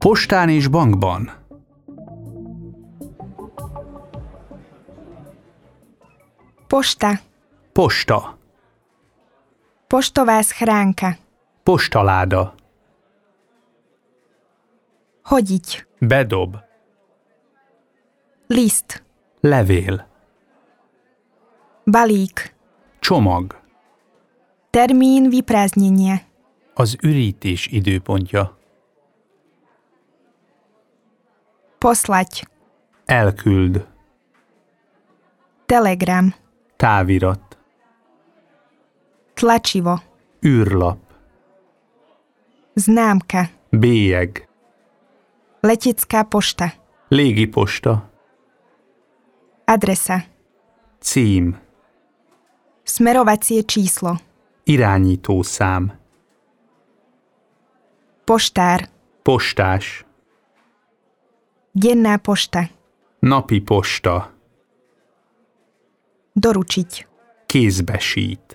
Postán és bankban. Pošta. Posta. Poštová schránka. Postaláda. Hodiť. Bedob. List. Levél. Balík. Csomag. Termín vyprázdnenia. Az ürítés időpontja. Poslať. Elküld. Telegram. Távirat. Tlačivo. Űrlap. Známka. Bélyeg. Letecká pošta. Légiposta. Adresa. Cím. Smerovacie číslo. Irányítószám. Poštár. Postás. Denná pošta. Napi posta. Doručiť. Kézbesít.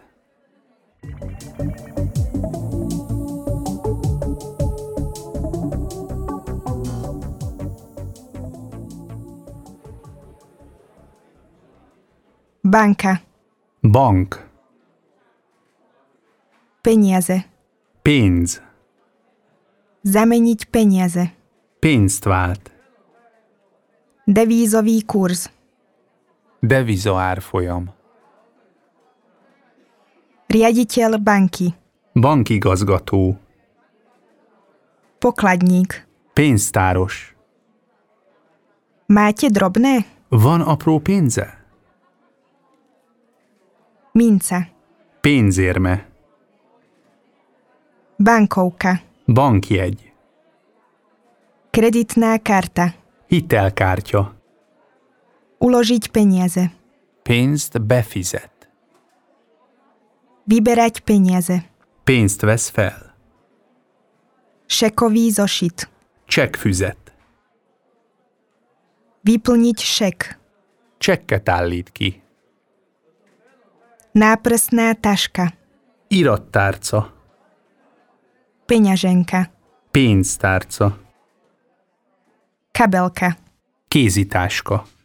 Banka. Bank. Peniaze. Pénz. Zameniť peniaze. Pénzt vált. Devízový kurz. Deviza árfolyam. Riaditeľ banky. Bankigazgató. Pokladník. Pénztáros. Máte drobné? Van apró pénze? Minca. Pénzérme. Bankovka. Bankjegy. Kreditná karta. Hitelkártya. Uložiť peniaze. Pénzt befizet. Vyberať peniaze. Pénzt vesz fel. Šekový zošit. Csekkfüzet. Vyplniť šek. Csekket állít ki. Náprsná taška. Irattárca. Peňaženka. Pénztárca. Kabelka. Kézitáska.